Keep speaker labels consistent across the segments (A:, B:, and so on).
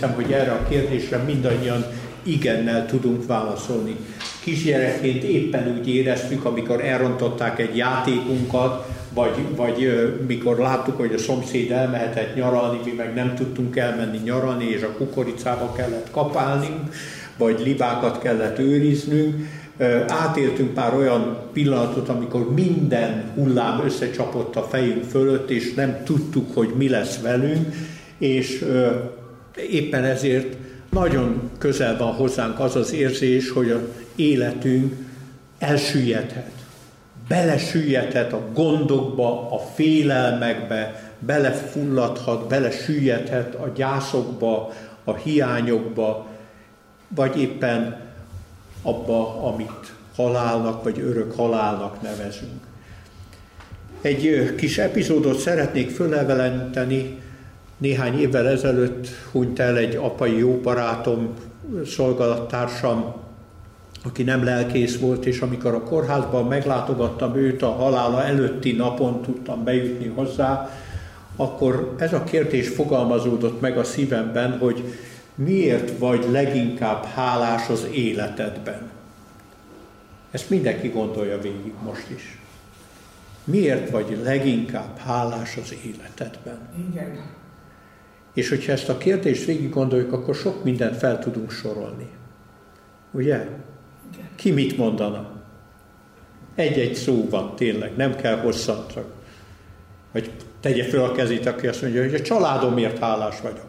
A: hiszem, hogy erre a kérdésre mindannyian igennel tudunk válaszolni. Kisgyerekként éppen úgy éreztük, amikor elrontották egy játékunkat, vagy mikor láttuk, hogy a szomszéd elmehetett nyaralni, mi meg nem tudtunk elmenni nyaralni, és a kukoricába kellett kapálnunk, vagy libákat kellett őriznünk. Átéltünk pár olyan pillanatot, amikor minden hullám összecsapott a fejünk fölött, és nem tudtuk, hogy mi lesz velünk, és éppen ezért nagyon közel van hozzánk az az érzés, hogy az életünk elsüllyedhet. Belesüllyedhet a gondokba, a félelmekbe, belefulladhat, belesüllyedhet a gyászokba, a hiányokba, vagy éppen abba, amit halálnak, vagy örök halálnak nevezünk. Egy kis epizódot szeretnék fölevelenteni. Néhány évvel ezelőtt hunyt el egy apai jó barátom, szolgálattársam, aki nem lelkész volt, és amikor a kórházban meglátogattam őt, a halála előtti napon tudtam bejutni hozzá, akkor ez a kérdés fogalmazódott meg a szívemben, hogy miért vagy leginkább hálás az életedben? Ezt mindenki gondolja végig most is. Miért vagy leginkább hálás az életedben?
B: Igen.
A: És hogyha ezt a kérdést végig gondoljuk, akkor sok mindent fel tudunk sorolni. Ugye? Igen. Ki mit mondana? Egy-egy szó van tényleg, nem kell hosszan, csak hogy tegye föl a kezét, aki azt mondja, hogy a családomért hálás vagyok.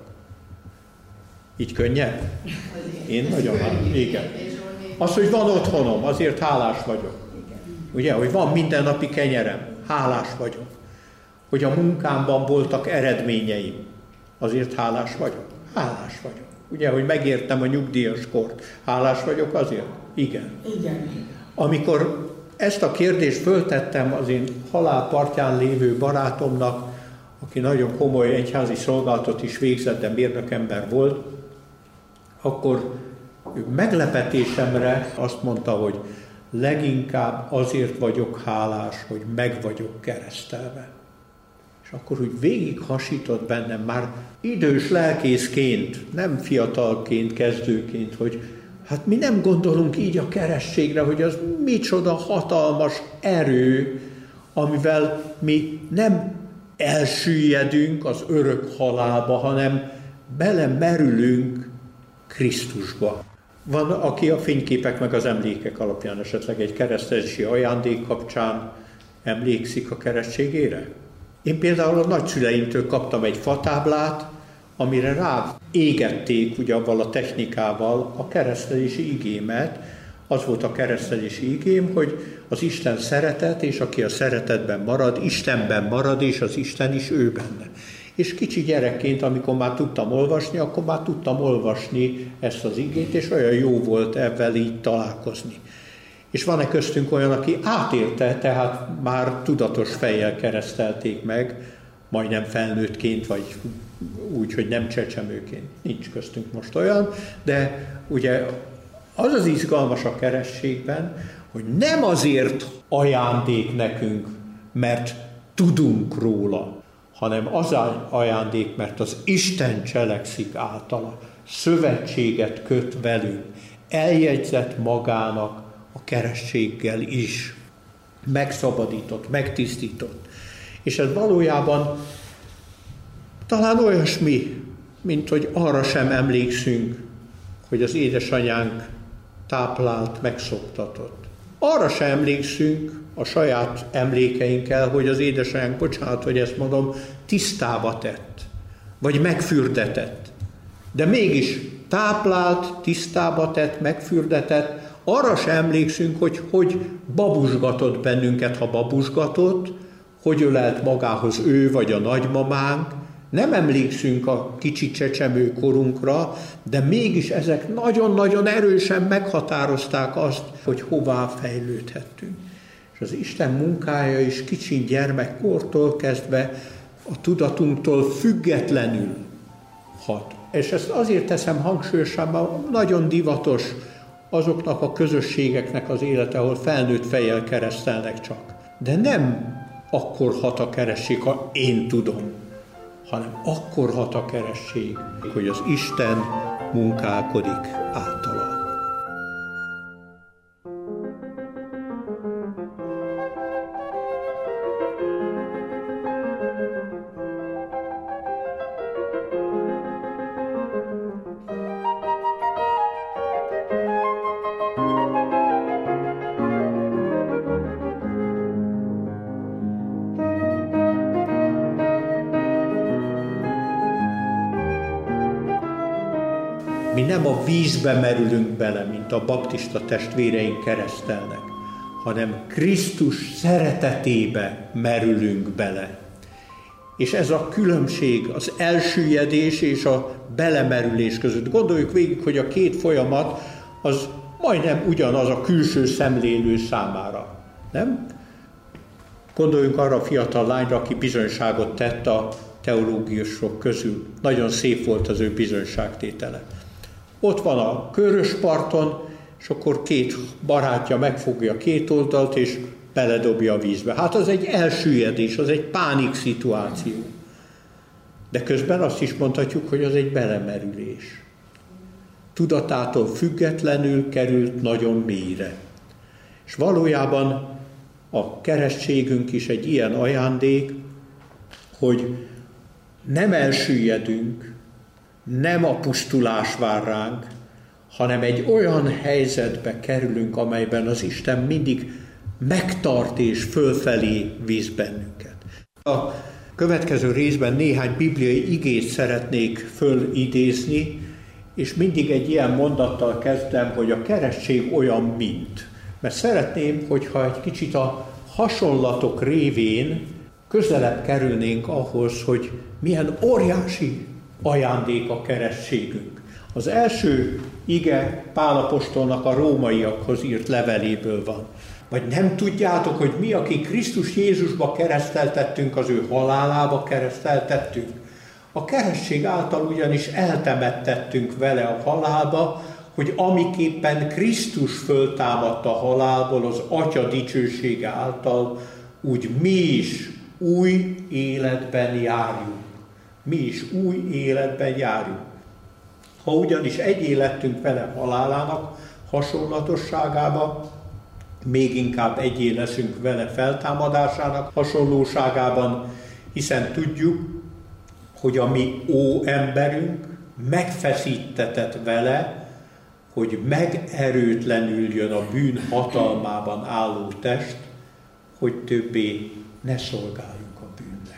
A: Így könnyebb? Én nagyon hálás. Igen. Az, hogy van otthonom, azért hálás vagyok. Ugye, hogy van mindennapi kenyerem, hálás vagyok. Hogy a munkámban voltak eredményeim, azért hálás vagyok. Hálás vagyok. Ugye, hogy megértem a nyugdíjas kort, hálás vagyok azért? Igen.
B: Igen.
A: Amikor ezt a kérdést föltettem az én halálpartján lévő barátomnak, aki nagyon komoly egyházi szolgálatot is végzett, de mérnökember volt, akkor meglepetésemre azt mondta, hogy leginkább azért vagyok hálás, hogy meg vagyok keresztelve. És akkor úgy végig hasított bennem már idős lelkészként, nem fiatalként, kezdőként, hogy hát mi nem gondolunk így a keresztségre, hogy az micsoda hatalmas erő, amivel mi nem elsüllyedünk az örök halálba, hanem belemerülünk Krisztusba. Van, aki a fényképek meg az emlékek alapján esetleg egy keresztelési ajándék kapcsán emlékszik a keresztségére? Én például a nagyszüleimtől kaptam egy fatáblát, amire rá égették ugye avval a technikával a keresztelési igémet. Az volt a keresztelési igém, hogy az Isten szeretet, és aki a szeretetben marad, Istenben marad, és az Isten is ő benne. És kicsi gyerekként, amikor már tudtam olvasni, akkor már tudtam olvasni ezt az igét, és olyan jó volt ebben így találkozni. És van-e köztünk olyan, aki átélte, tehát már tudatos fejjel keresztelték meg, majdnem felnőttként, vagy úgy, hogy nem csecsemőként. Nincs köztünk most olyan, de ugye az az izgalmas a keresztségben, hogy nem azért ajándék nekünk, mert tudunk róla, hanem az ajándék, mert az Isten cselekszik általa, szövetséget köt velünk, eljegyzett magának a keresztséggel is, megszabadított, megtisztított. És ez valójában talán olyasmi, mint hogy arra sem emlékszünk, hogy az édesanyánk táplált, megszoptatott. Arra sem emlékszünk a saját emlékeinkkel, hogy az édesanyánk, bocsánat, hogy ezt mondom, tisztába tett, vagy megfürdetett. De mégis táplált, tisztába tett, megfürdetett, arra sem emlékszünk, hogy babusgatott bennünket, ha babusgatott, hogy ölelt magához ő vagy a nagymamánk. Nem emlékszünk a kicsi csecsemő korunkra, de mégis ezek nagyon-nagyon erősen meghatározták azt, hogy hová fejlődhettünk. És az Isten munkája is kicsi gyermekkortól kezdve a tudatunktól függetlenül hat. És ezt azért teszem hangsúlyosan, mert nagyon divatos azoknak a közösségeknek az élete, ahol felnőtt fejjel keresztelnek csak. De nem akkor hat a keresztség, ha én tudom, hanem akkor hat a keresztség, hogy az Isten munkálkodik általa. Mi nem a vízbe merülünk bele, mint a baptista testvéreink keresztelnek, hanem Krisztus szeretetébe merülünk bele. És ez a különbség az elsüllyedés és a belemerülés között. Gondoljuk végig, hogy a két folyamat az majdnem ugyanaz a külső szemlélő számára. Nem? Gondoljunk arra a fiatal lányra, aki bizonyságot tett a teológusok közül. Nagyon szép volt az ő bizonyságtétele. Ott van a Körösparton, és akkor két barátja megfogja két oldalt, és beledobja a vízbe. Hát az egy elsüllyedés, az egy pánik szituáció. De közben azt is mondhatjuk, hogy az egy belemerülés. Tudatától függetlenül került nagyon mélyre. És valójában a keresztségünk is egy ilyen ajándék, hogy nem elsüllyedünk, nem a pusztulás vár ránk, hanem egy olyan helyzetbe kerülünk, amelyben az Isten mindig megtart és fölfelé visz bennünket. A következő részben néhány bibliai igét szeretnék fölidézni, és mindig egy ilyen mondattal kezdem, hogy a keresztség olyan, mint. Mert szeretném, hogyha egy kicsit a hasonlatok révén közelebb kerülnénk ahhoz, hogy milyen óriási ajándék a keresztségünk. Az első ige Pál apostolnak a rómaiakhoz írt leveléből van. Vagy nem tudjátok, hogy mi, akik Krisztus Jézusba kereszteltettünk, az ő halálába kereszteltettünk? A keresztség által ugyanis eltemettettünk vele a halálba, hogy amiképpen Krisztus föltámadt a halálból az Atya dicsősége által, úgy mi is új életben járjunk. Mi is új életben járjunk. Ha ugyanis egyé lettünk vele halálának hasonlatosságába, még inkább egyé leszünk vele feltámadásának hasonlóságában, hiszen tudjuk, hogy a mi óemberünk megfeszítetett vele, hogy megerőtlenüljön a bűn hatalmában álló test, hogy többé ne szolgáljunk a bűnnek.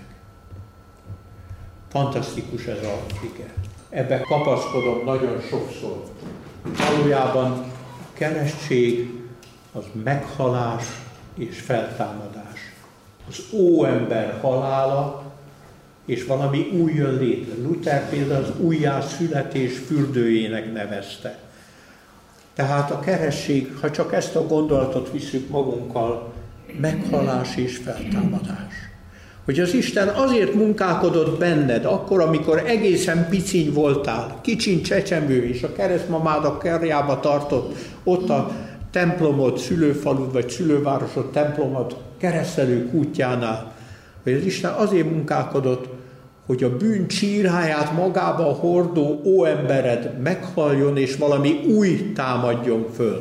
A: Fantasztikus ez a ige. Ebbe kapaszkodom nagyon sokszor. Valójában a keresztség az meghalás és feltámadás. Az óember halála, és valami új jön létre. Luther például az újjászületés fürdőjének nevezte. Tehát a keresztség, ha csak ezt a gondolatot visszük magunkkal, meghalás és feltámadás. Hogy az Isten azért munkálkodott benned, akkor, amikor egészen piciny voltál, kicsin csecsemő, és a keresztmamád a karjába tartott, ott a templomod, szülőfalud vagy szülővárosod templomod keresztelő kútjánál, hogy az Isten azért munkálkodott, hogy a bűn csíráját magába hordó óembered meghaljon, és valami új támadjon föl.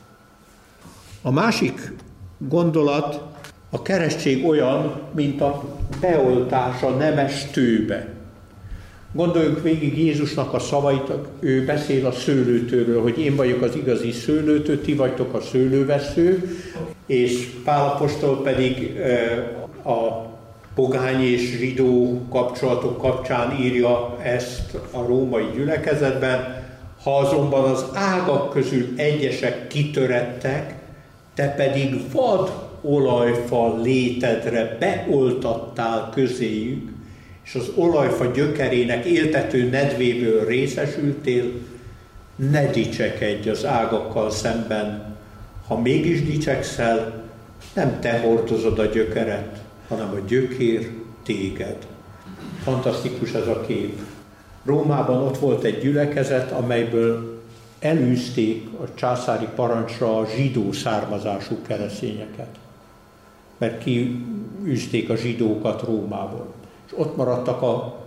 A: A másik gondolat, a keresztség olyan, mint a beoltás a nemes tőbe. Gondoljuk végig Jézusnak a szavait, ő beszél a szőlőtőről, hogy én vagyok az igazi szőlőtő, ti vagytok a szőlővesző, és Pál apostol pedig a pogány és zsidó kapcsolatok kapcsán írja ezt a római gyülekezetben, ha azonban az ágak közül egyesek kitörettek, te pedig vad olajfa létedre beoltattál közéjük, és az olajfa gyökerének éltető nedvéből részesültél, ne dicsekedj az ágakkal szemben. Ha mégis dicsekszel, nem te hordozod a gyökeret, hanem a gyökér téged. Fantasztikus ez a kép. Rómában ott volt egy gyülekezet, amelyből elűzték a császári parancsra a zsidó származású keresztényeket. Mert kiűzték a zsidókat Rómából. És ott maradtak a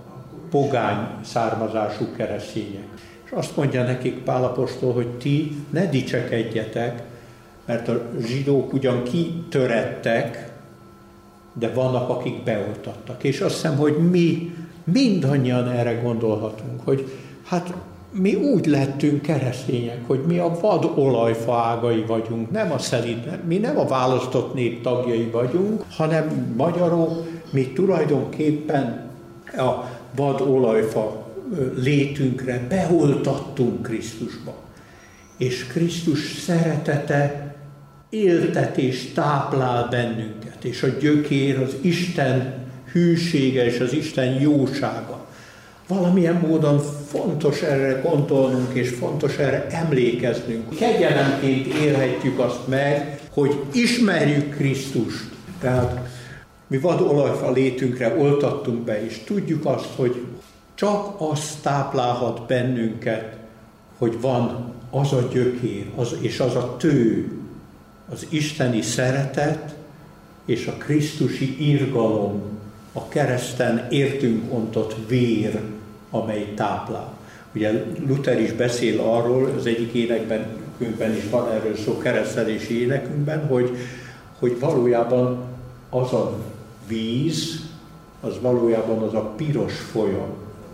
A: pogány származású keresztények. És azt mondja nekik Pál apostol, hogy ti ne dicsekedjetek, mert a zsidók ugyan kitörettek, de vannak, akik beoltattak. És azt hiszem, hogy mi mindannyian erre gondolhatunk, hogy hát mi úgy lettünk keresztények, hogy mi a vad olajfa ágai vagyunk, nem a szelíd, mi nem a választott nép tagjai vagyunk, hanem magyarok, mi tulajdonképpen a vad olajfa létünkre beoltattunk Krisztusba. És Krisztus szeretete éltet és táplál bennünket, és a gyökér az Isten hűsége és az Isten jósága. Valamilyen módon fontos erre gondolnunk, és fontos erre emlékeznünk. Kegyelemként élhetjük azt meg, hogy ismerjük Krisztust. Tehát mi vad olajfa létünkre oltattunk be, és tudjuk azt, hogy csak az táplálhat bennünket, hogy van az a gyökér, és az a tő, az isteni szeretet és a krisztusi irgalom, a kereszten értünk ontott vér, amely táplál. Ugye Luther is beszél arról, az egyik énekünkben is van erről szó, keresztelési énekünkben, hogy valójában az a víz, az valójában az a piros folyam,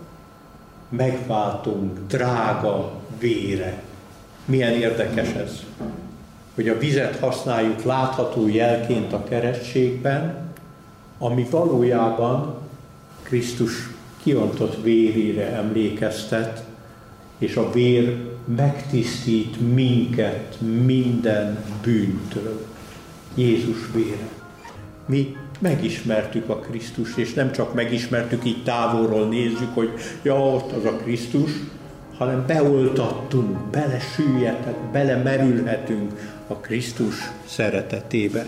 A: megváltunk drága vére. Milyen érdekes ez, hogy a vizet használjuk látható jelként a keresztségben, ami valójában Krisztus kiontott vérére emlékeztet, és a vér megtisztít minket minden bűntől. Jézus vére. Mi megismertük a Krisztust, és nem csak megismertük, így távolról nézzük, hogy ja, ott az a Krisztus, hanem beoltattunk, belesüllyedhetünk, belemerülhetünk a Krisztus szeretetébe.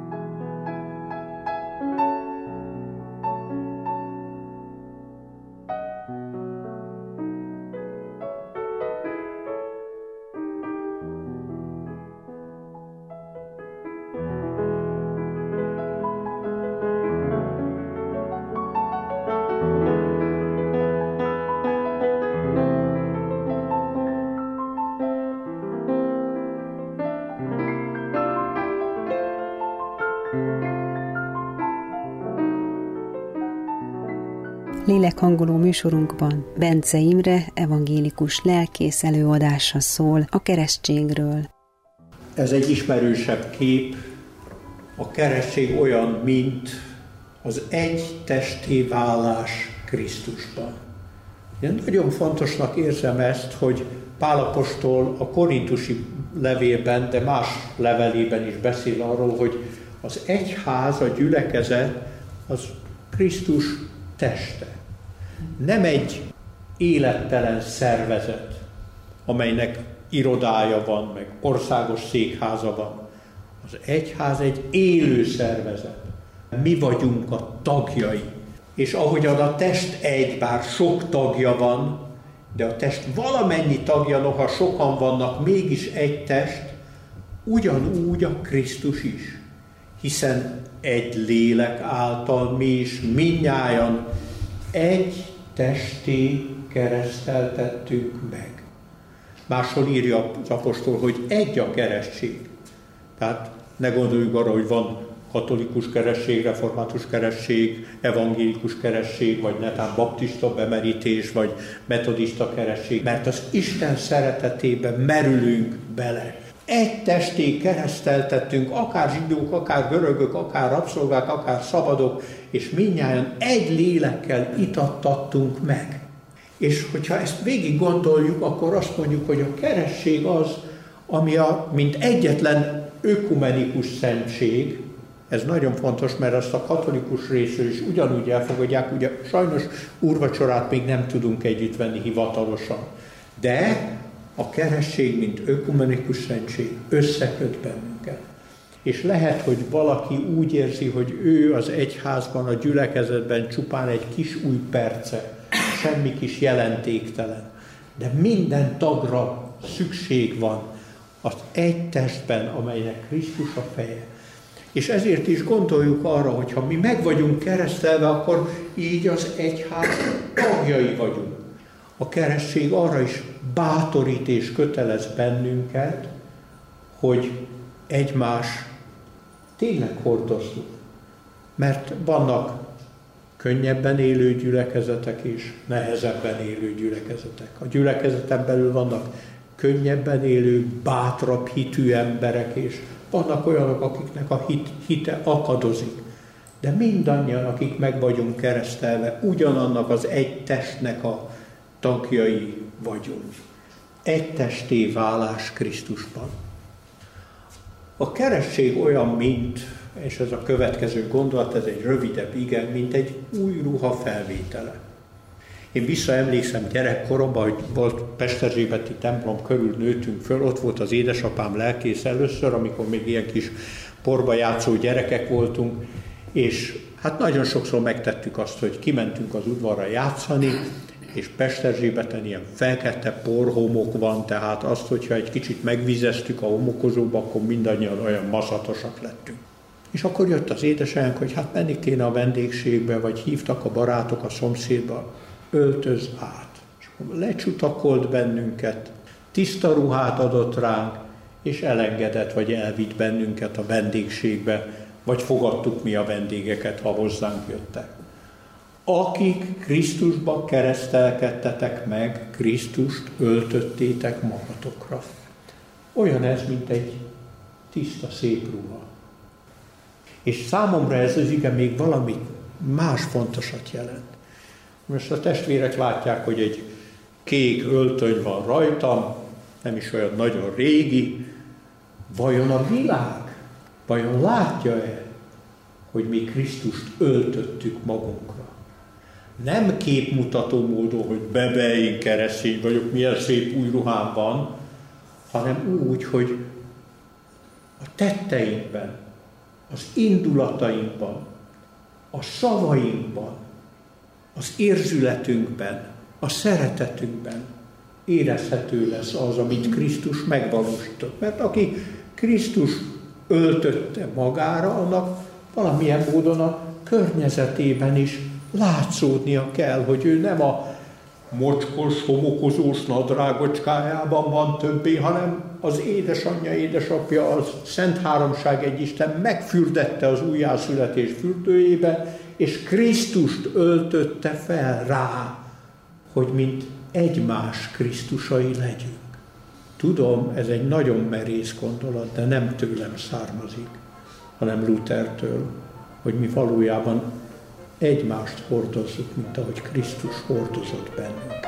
B: Lélekhangoló műsorunkban Bence Imre evangélikus lelkész előadása szól a keresztségről.
A: Ez egy ismerősebb kép. A keresztség olyan, mint az egy testé válás Krisztusban. Én nagyon fontosnak érzem ezt, hogy Pál apostol a korintusi levélben, de más levelében is beszél arról, hogy az egyház, a gyülekezet, az Krisztus teste. Nem egy élettelen szervezet, amelynek irodája van, meg országos székháza van. Az egyház egy élő szervezet. Mi vagyunk a tagjai. És ahogyan a test egy, bár sok tagja van, de a test valamennyi tagja, noha sokan vannak, mégis egy test, ugyanúgy a Krisztus is. Hiszen egy lélek által mi is mindnyájan egy testé kereszteltettünk meg. Máshol írja az apostol, hogy egy a keresztség. Tehát ne gondoljuk arra, hogy van katolikus keresztség, református keresztség, evangélikus keresztség, vagy netán baptista bemerítés, vagy metodista keresztség, mert az Isten szeretetébe merülünk bele. Egy testé kereszteltettünk, akár zsidók, akár görögök, akár rabszolgák, akár szabadok, és mindnyájan egy lélekkel itattattunk meg. És hogyha ezt végig gondoljuk, akkor azt mondjuk, hogy a keresztség az, ami mint egyetlen ökumenikus szentség. Ez nagyon fontos, mert azt a katolikus részről is ugyanúgy elfogadják, ugye sajnos úrvacsorát még nem tudunk együtt venni hivatalosan. De a keresztség, mint ökumenikus szentség összeköt bennünket. És lehet, hogy valaki úgy érzi, hogy ő az egyházban, a gyülekezetben csupán egy kis új perce, semmi kis jelentéktelen. De minden tagra szükség van az egy testben, amelynek Krisztus a feje. És ezért is gondoljuk arra, hogy ha mi meg vagyunk keresztelve, akkor így az egyház tagjai vagyunk. A keresztség arra is bátorít és kötelez bennünket, hogy egymás tényleg hordozzuk. Mert vannak könnyebben élő gyülekezetek és nehezebben élő gyülekezetek. A gyülekezeten belül vannak könnyebben élő, bátrabb hitű emberek, és vannak olyanok, akiknek a hite akadozik. De mindannyian, akik meg vagyunk keresztelve, ugyanannak az egy testnek a tagjai vagyunk. Egy testé válás Krisztusban. A keresztség olyan, mint, és ez a következő gondolat, ez egy rövidebb igen, mint egy új ruha felvétele. Én visszaemlékszem gyerekkoromban, hogy volt Pesterzsébeti templom körül nőttünk föl, ott volt az édesapám lelkész először, amikor még ilyen kis porba játszó gyerekek voltunk, és hát nagyon sokszor megtettük azt, hogy kimentünk az udvarra játszani, és Pesterzsébeten ilyen fekete porhomok van, tehát azt, hogyha egy kicsit megvizeztük a homokozóba, akkor mindannyian olyan maszatosak lettünk. És akkor jött az édesanyánk, hogy hát menni kéne a vendégségbe, vagy hívtak a barátok a szomszédba, öltöz át. És akkor lecsutakolt bennünket, tiszta ruhát adott ránk, és elengedett, vagy elvitt bennünket a vendégségbe, vagy fogadtuk mi a vendégeket, ha hozzánk jöttek. Akik Krisztusba keresztelkedtetek meg, Krisztust öltöttétek magatokra. Olyan ez, mint egy tiszta, szép ruha. És számomra ez az ige még valami más fontosat jelent. Most a testvérek látják, hogy egy kék öltöny van rajtam, nem is olyan nagyon régi. Vajon a világ, vajon látja-e, hogy mi Krisztust öltöttük magunkra? Nem képmutató módon, hogy én keresztény vagyok, milyen szép új ruhám van, hanem úgy, hogy a tetteinkben, az indulatainkban, a szavainkban, az érzületünkben, a szeretetünkben érezhető lesz az, amit Krisztus megvalósított. Mert aki Krisztus öltötte magára, annak valamilyen módon a környezetében is látszódnia kell, hogy ő nem a mocskos, homokozós nadrágocskájában van többé, hanem az édesanyja, édesapja, az Szent Háromság egy Isten megfürdette az újjászületés fürdőjébe, és Krisztust öltötte fel rá, hogy mint egymás Krisztusai legyünk. Tudom, ez egy nagyon merész gondolat, de nem tőlem származik, hanem Luthertől, hogy mi valójában egymást hordozzuk, mint ahogy Krisztus hordozott bennünket.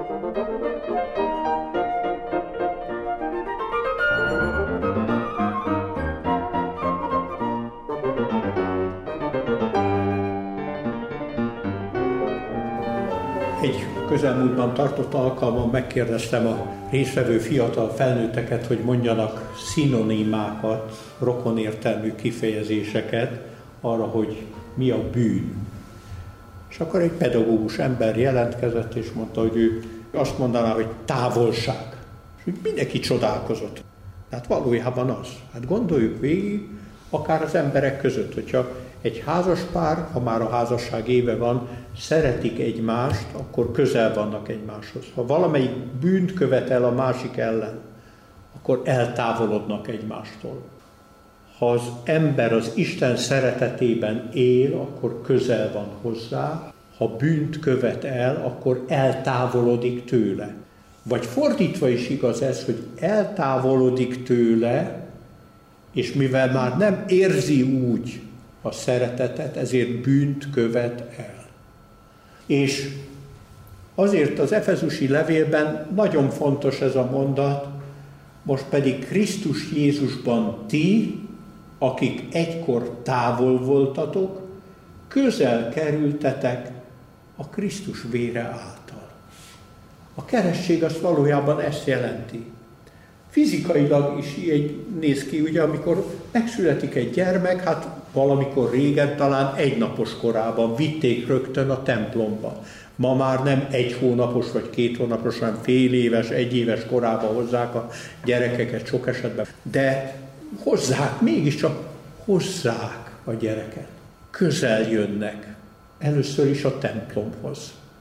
A: Egy közelmúltban tartott alkalmon megkérdeztem a résztvevő fiatal felnőtteket, hogy mondjanak szinonimákat, rokonértelmű kifejezéseket arra, hogy mi a bűn. És akkor egy pedagógus ember jelentkezett, és mondta, hogy ő azt mondaná, hogy távolság. És úgy mindenki csodálkozott. Tehát valójában az. Hát gondoljuk végig, akár az emberek között, hogyha egy házas pár, ha már a házasság éve van, szeretik egymást, akkor közel vannak egymáshoz. Ha valamelyik bűnt követel a másik ellen, akkor eltávolodnak egymástól. Ha az ember az Isten szeretetében él, akkor közel van hozzá, ha bűnt követ el, akkor eltávolodik tőle. Vagy fordítva is igaz ez, hogy eltávolodik tőle, és mivel már nem érzi úgy a szeretetet, ezért bűnt követ el. És azért az efezusi levélben nagyon fontos ez a mondat, most pedig Krisztus Jézusban ti, akik egykor távol voltatok, közel kerültetek a Krisztus vére által. A keresztség az valójában ezt jelenti. Fizikailag is így néz ki, ugye, amikor megszületik egy gyermek, hát valamikor régen, talán egynapos korában vitték rögtön a templomba. Ma már nem 1 hónapos vagy 2 hónapos, hanem fél éves, 1 éves korában hozzák a gyerekeket sok esetben. De hozzák, mégiscsak hozzák a gyereket. Közel jönnek. Először is a templomhoz.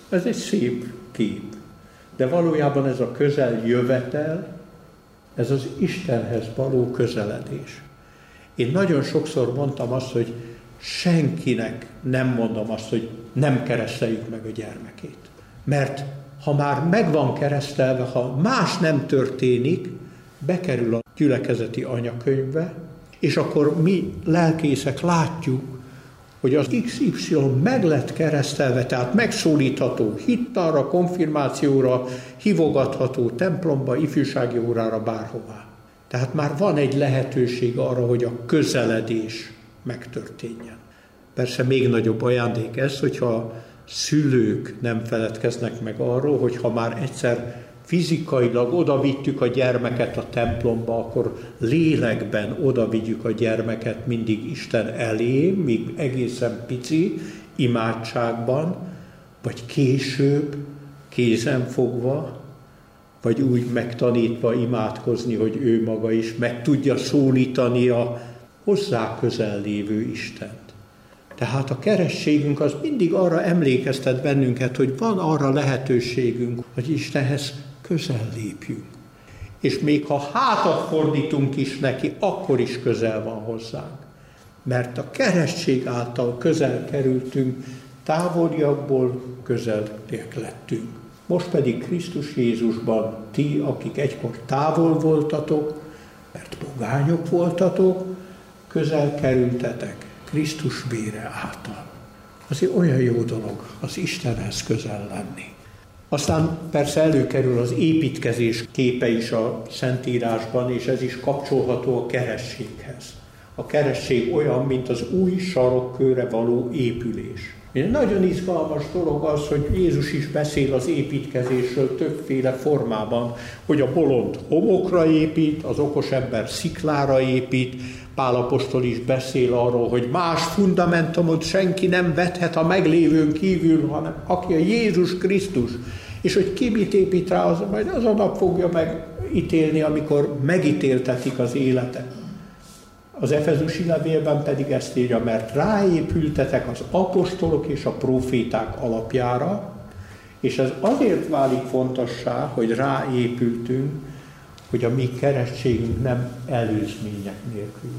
A: Ez egy szép kép. De valójában ez a közeljövetel, ez az Istenhez való közeledés. Én nagyon sokszor mondtam azt, hogy senkinek nem mondom azt, hogy nem kereszteljük meg a gyermekét. Mert ha már meg van keresztelve, ha más nem történik, bekerül a gyülekezeti anyakönyvbe, és akkor mi lelkészek látjuk, hogy az XY meg lett keresztelve, tehát megszólítható hittanra, konfirmációra, hívogatható templomba, ifjúsági órára, bárhová. Tehát már van egy lehetőség arra, hogy a közeledés megtörténjen. Persze még nagyobb ajándék ez, hogyha szülők nem feledkeznek meg arról, hogy ha már egyszer fizikailag odavittük a gyermeket a templomba, akkor lélekben odavigyük a gyermeket mindig Isten elé, míg egészen pici, imádságban, vagy később kézen fogva, vagy úgy megtanítva imádkozni, hogy ő maga is meg tudja szólítani a hozzá közel lévő Istent. Tehát a keresztségünk az mindig arra emlékeztet bennünket, hogy van arra lehetőségünk, hogy Istenhez közel lépjünk. És még ha hátat fordítunk is neki, akkor is közel van hozzánk. Mert a keresztség által közel kerültünk, távoliakból közeliek lettünk. Most pedig Krisztus Jézusban ti, akik egykor távol voltatok, mert pogányok voltatok, közel kerültetek Krisztus vére által. Azért olyan jó dolog az Istenhez közel lenni. Aztán persze előkerül az építkezés képe is a Szentírásban, és ez is kapcsolható a kerességhez. A keresség olyan, mint az új sarokkőre való épülés. Egy nagyon izgalmas dolog az, hogy Jézus is beszél az építkezésről többféle formában, hogy a bolond homokra épít, az okos ember sziklára épít, Pál apostol is beszél arról, hogy más fundamentumot senki nem vethet a meglévőn kívül, hanem aki a Jézus Krisztus. És hogy ki mit épít rá, az, majd az a nap fogja megítélni, amikor megítéltetik az életet. Az Efezusi levélben pedig ezt írja, mert ráépültetek az apostolok és a próféták alapjára, és ez azért válik fontossá, hogy ráépültünk, hogy a mi keresztségünk nem előzmények nélkül.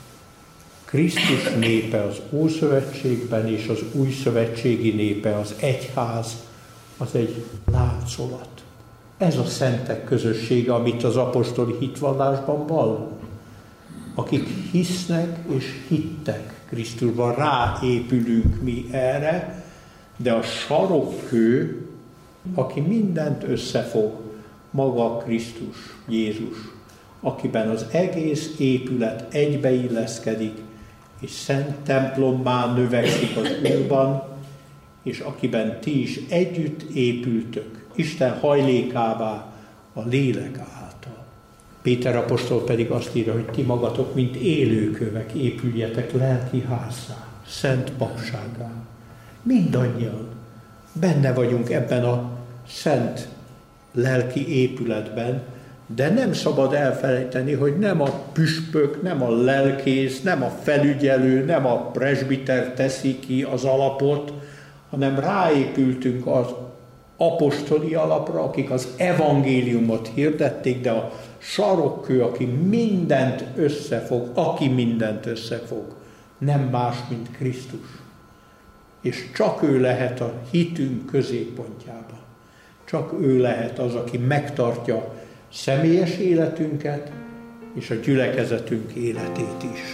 A: Krisztus népe az Ószövetségben és az Újszövetségi népe, az egyház, az egy láncolat. Ez a szentek közössége, amit az apostoli hitvallásban vallunk. Akik hisznek és hittek Krisztusban, ráépülünk mi erre, de a sarokkő, aki mindent összefog, maga Krisztus, Jézus, akiben az egész épület egybeilleszkedik, és szent templommá növekszik az Úrban, és akiben ti is együtt épültök, Isten hajlékává, a lélek által. Péter apostol pedig azt írja, hogy ti magatok, mint élőkövek épüljetek lelki házzá, szent papsággá. Mindannyian benne vagyunk ebben a szent lelki épületben, de nem szabad elfelejteni, hogy nem a püspök, nem a lelkész, nem a felügyelő, nem a presbiter teszi ki az alapot, hanem ráépültünk az apostoli alapra, akik az evangéliumot hirdették, de a sarokkő, aki mindent összefog, nem más, mint Krisztus. És csak ő lehet a hitünk középpontjában. Csak ő lehet az, aki megtartja személyes életünket és a gyülekezetünk életét is.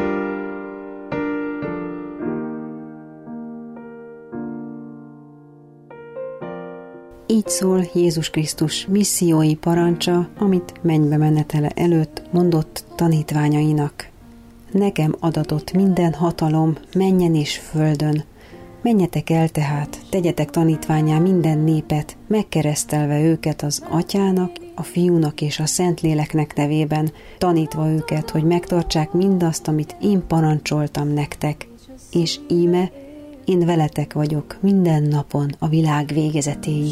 B: Így szól Jézus Krisztus missziói parancsa, amit mennybe menetele előtt mondott tanítványainak. Nekem adatott minden hatalom mennyen és földön. Menjetek el tehát, tegyetek tanítvánnyá minden népet, megkeresztelve őket az Atyának, a Fiúnak és a Szentléleknek nevében, tanítva őket, hogy megtartsák mindazt, amit én parancsoltam nektek. És íme, én veletek vagyok minden napon a világ végezetéig.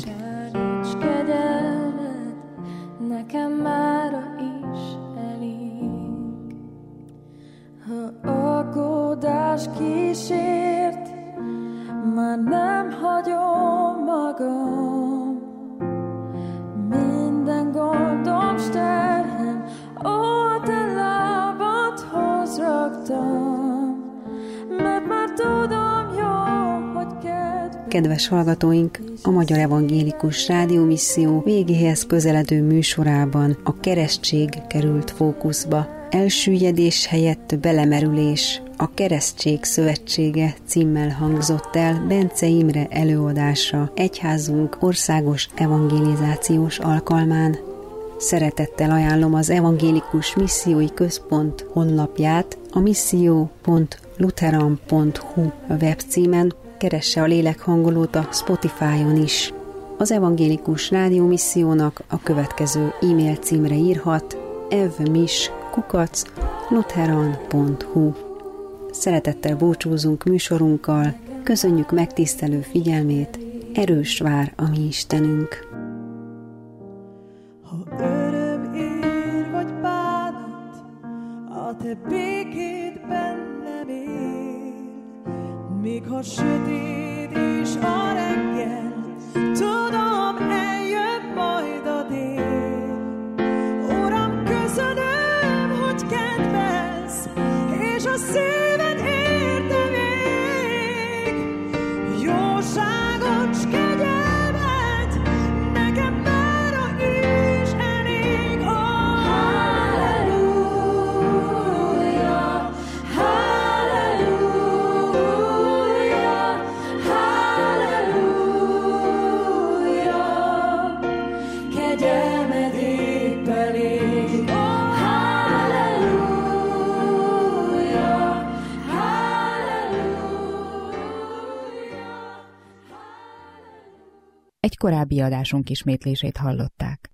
C: Nekem mára is elég. Ha aggódás kísért, már nem hagyom magam.
B: Kedves hallgatóink, a Magyar Evangélikus Rádiómisszió végéhez közeledő műsorában a keresztség került fókuszba. Elsüllyedés helyett belemerülés, a Keresztség Szövetsége címmel hangzott el Bence Imre előadása egyházunk országos evangelizációs alkalmán. Szeretettel ajánlom az Evangélikus Missziói Központ honlapját, a misszió.lutheran.hu webcímen, keresse a lélekhangolót a Spotify-on is. Az Evangélikus Rádiómissziónak a következő e-mail címre írhat: evmis@lutheran.hu. Szeretettel búcsúzunk műsorunkkal, köszönjük megtisztelő figyelmét, erős vár a mi Istenünk.
D: Ha öröm ér vagy bánat, a te békéd bennem él. Még ha sötét is a reggel, tudom, eljön majd a dél. Uram, köszönöm, hogy kedvelsz, és a szíved érte még. Jóságot s kegyelmet nekem mára is elég. Halleluja, halleluja, halleluja, kegyelmed épp elég.
E: Egy korábbi adásunk ismétlését hallották.